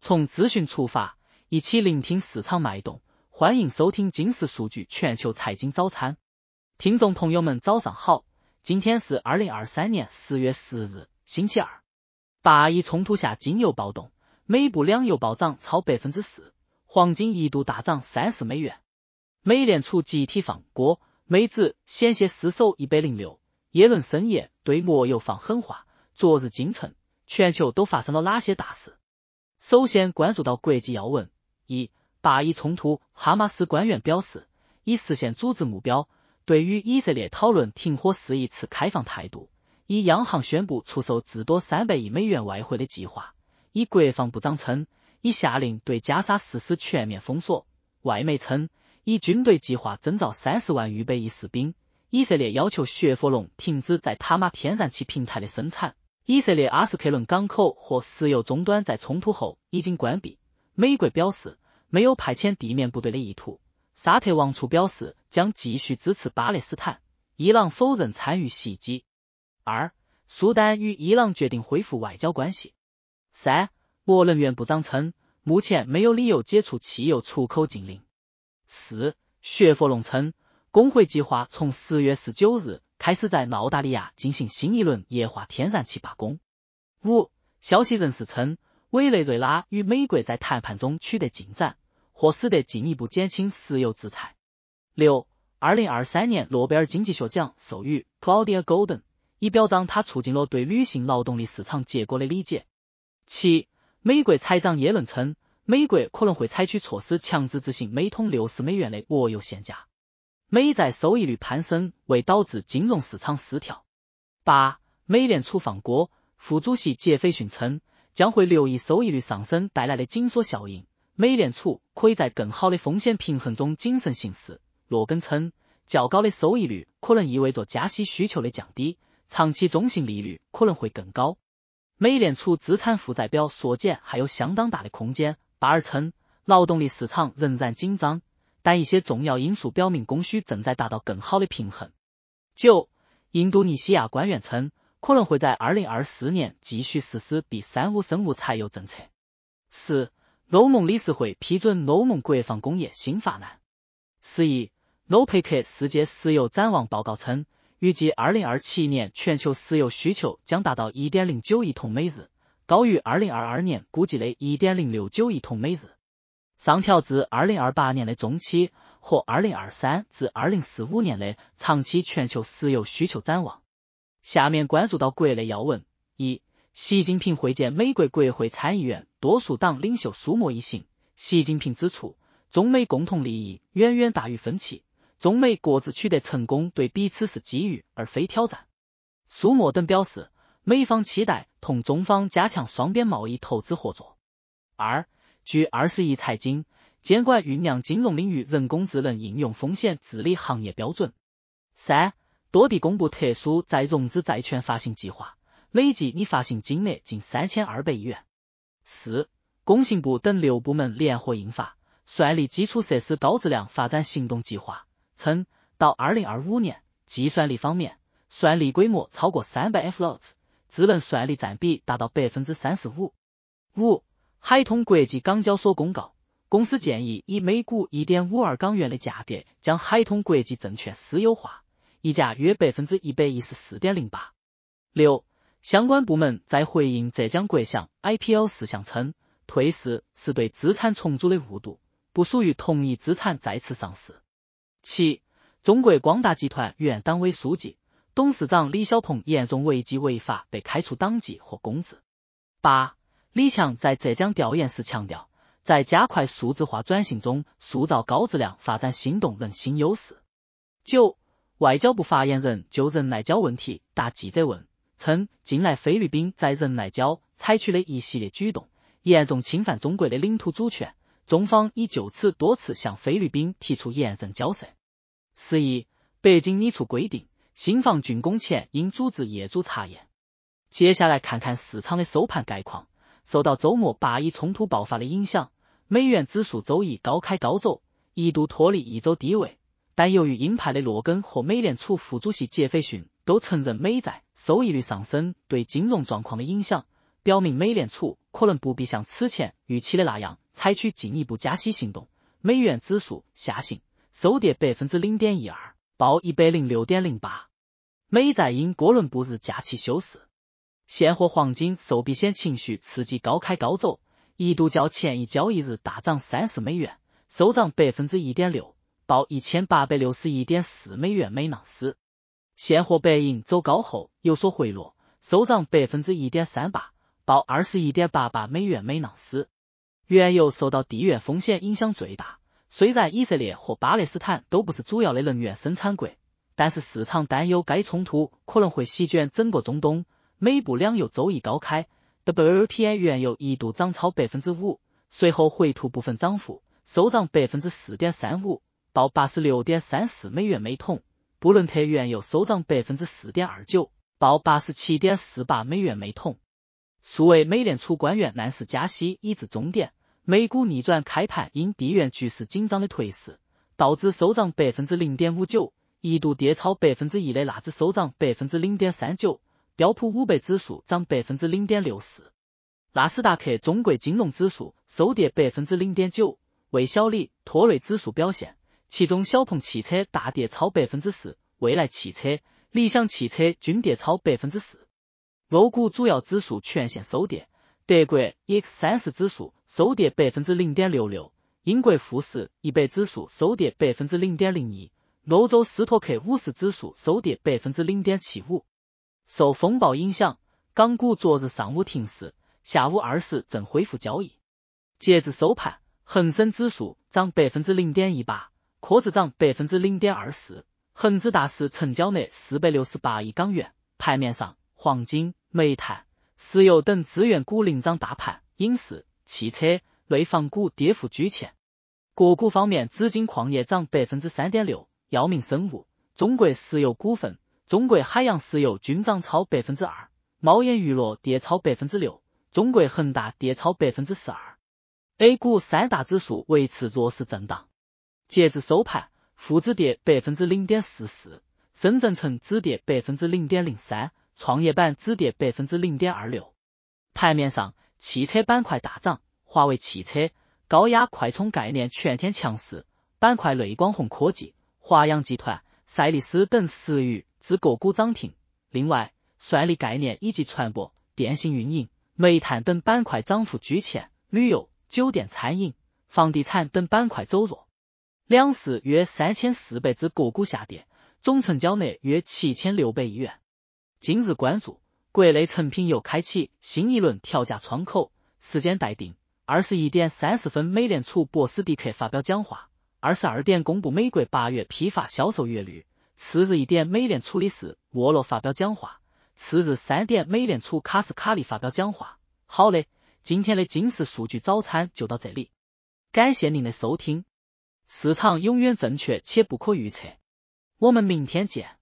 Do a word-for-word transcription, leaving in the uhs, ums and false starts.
从资讯出发，一起聆听市场脉动，欢迎收听金石数据全球财经早餐。听众朋友们早上好，今天是二零二三年四月十日，星期二。巴以冲突下金油暴动，美布两油暴涨超 百分之四， 黄金一度大涨三十美元。美联储集体放锅，美指险些失守一百零六，耶伦深夜对墨油放狠话。昨日京城，全球都发生了哪些大事？首先关注到国际要闻。一、巴以冲突，哈马斯官员表示，以实现组织目标，对与以色列讨论停火事宜持开放态度。以央行宣布出售至多三百亿美元外汇的计划。以国防部长称，已下令对加沙实施全面封锁。外媒称，以军队计划征召三十万预备役士兵。以色列要求雪佛龙停止在塔马天然气平台的生产。以色列阿斯克伦港口和石油终端在冲突后已经关闭。美国表示没有派遣地面部队的意图。沙特王储表示将继续支持巴勒斯坦。伊朗否认参与袭击。二、苏丹与伊朗决定恢复外交关系。三、俄能源部长称，目前没有理由解除汽油出口禁令。四、雪佛龙称，工会计划从十月十九日开始在澳大利亚进行新一轮液化天然气罢工。五、消息人士称，委内瑞拉与美国在谈判中取得进展，或使得进一步减轻石油制裁。六、二零二三年诺贝尔经济学奖授予 Claudia Golden， 以表彰他促进了对女性劳动力市场结果的理解。七、美国财长耶伦称，美国可能会采取措施强制执行每桶六十美元的俄油限价。美债收益率攀升为导致金融市场失调。八、美联储放锅，副主席杰斐逊称，将会留意收益率上升带来的紧缩效应，美联储可以在更好的风险平衡中谨慎行事。罗根称，较高的收益率可能意味着加息需求的降低，长期中性利率可能会更高。美联储资产负债表缩减还有相当大的空间。巴尔称，劳动力市场仍然紧张，但一些重要因素表明供需正在达到更好的平衡。九、印度尼西亚官员称，可能会在二零二四年继续实施 B 三十五 生物柴油政策。十、欧盟理事会批准欧盟国防工业新法案。十一、欧佩克世界石油展望报告称，预计二零二七年全球石油需求将达到 一点零九亿桶每日，高于二零二二年估计的 一点零六九亿桶每日，上调至二零二八年的中期或二零二三至二零四五年的长期全球石油需求展望。下面关注到国内要闻。一、习近平会见美国国会参议院多数党领袖苏莫一行。习近平指出，中美共同利益远远大于分歧，中美各自取得成功对彼此是机遇而非挑战。苏莫等表示，美方期待同中方加强双边贸易投资合作。二、据二十亿财经，监管酝酿金融领域人工智能应用风险治理行业标准。三、多地公布特殊再融资债券发行计划，累计拟发行金额近三千二百亿元。四、工信部等六部门联合印发算力基础设施高质量发展行动计划，称到二零二五年，计算力方面，算力规模超过三百 F L O T， 智能算力占比达到 百分之三十五。五、海通国际港交所公告，公司建议以每股 一点五二港元的价格将海通国际证券私有化，溢价约 百分之一百一十四点零八。六、相关部门在回应浙江国祥 I P O 事项称，退市是对资产重组的误读，不属于同一资产再次上市。七、中国光大集团原党委书记、董事长李小鹏严重违纪违法被开除党籍或公职。八、李强在浙江调研时强调，在加快数字化转型中塑造高质量发展新动能新优势。九、外交部发言人就仁爱礁问题答记者问，称近来菲律宾在仁爱礁采取了一系列举动，严重侵犯中国的领土主权，中方已就此多次向菲律宾提出严正交涉。十一、北京拟出规定，新房竣工前应组织业主查验。接下来看看市场的收盘概况。受到周末巴以冲突爆发的影响，美元指数周一高开高走，一度脱离一周低位，但由于鹰派的罗根和美联储副主席杰斐逊都承认美债收益率上升对金融状况的影响， 表明美联储可能不必像此前预期的那样采取进一步加息行动，美元指数下行，收跌 百分之零点一二， 报 一百零六点零八。 美债因哥伦布日假期休市，现货黄金受避险情绪刺激高开高走，一度较前一交易日大涨三十美元，收涨 百分之一点六， 报 一千八百六十一点四美元每盎司。现货白银走高后有所回落，收涨 百分之一点三八， 报 二十一点八八美元每盎司。原油受到地缘风险影响最大，虽然以色列和巴勒斯坦都不是主要的能源生产国，但是市场担忧该冲突可能会席卷整个中东。美部两油周一高开， W T I 原油一度涨超 百分之五， 随后回吐部分涨幅，收涨 百分之四点三五， 报 八十六点三四美元每桶。布伦特原油收涨 百分之四点二九， 报 八十七点四八美元每桶。数位美联储官员暗示加息已至终点，美股逆转开盘因地缘局势紧张的颓势，道指收涨 百分之零点五九， 一度跌超 百分之一 的纳指收涨 百分之零点三九， 标普五百指数涨 百分之零点六四。 纳斯达克中国金融指数收跌 百分之零点九， 为小李拖累指数表现，其中小鹏汽车大跌超 百分之四， 蔚来汽车、理想汽车均跌超 百分之四。 欧股主要指数全线收跌，德国 E X 三十 指数收跌 百分之零点六六， 英国富时一百指数收跌 百分之零点零一， 欧洲斯托克五十指数收跌 百分之零点七五。 受风暴影响，港股昨日上午停市，下午二时正恢复交易。截至收盘，恒生指数涨 百分之零点一八， 科指涨 百分之零点二四， 恒指大市成交额四百六十八亿港元。盘面上，黄金、煤炭、石油等资源股领涨大盘，影视、汽车、内房股跌幅居前。个股方面，紫金矿业涨 百分之三点六， 药明生物、中国石油股份、中国海洋石油均涨超 百分之二， 猫眼娱乐跌超 百分之六， 中国恒大跌超 百分之十二。 A 股三大指数维持弱势震荡。截至收盘，沪指跌 百分之零点四四， 深圳成指跌 百分之零点零三， 创业板指跌 百分之零点二六。 盘面上，汽车板块大涨，华为汽车、高压快充概念全天强势，板块类光弘科技、华阳集团、赛力斯等十余只个股涨停。另外，算力概念以及船舶、电信运营、煤炭等板块涨幅居前，旅游、酒店餐饮、房地产等板块走弱。两市约三千四百只个股下跌，总成交额约七千六百亿元。今日关注，国内成品油开启新一轮调价窗口，时间待定。二十一点三十分，美联储博斯迪克发表讲话。二十二点公布美国八月批发销售月率。次日一点，美联储理事沃罗发表讲话。次日三点，美联储卡斯卡利发表讲话。好嘞，今天的金石数据早餐就到这里，感谢您的收听。市场永远正确且不可预测，我们明天见。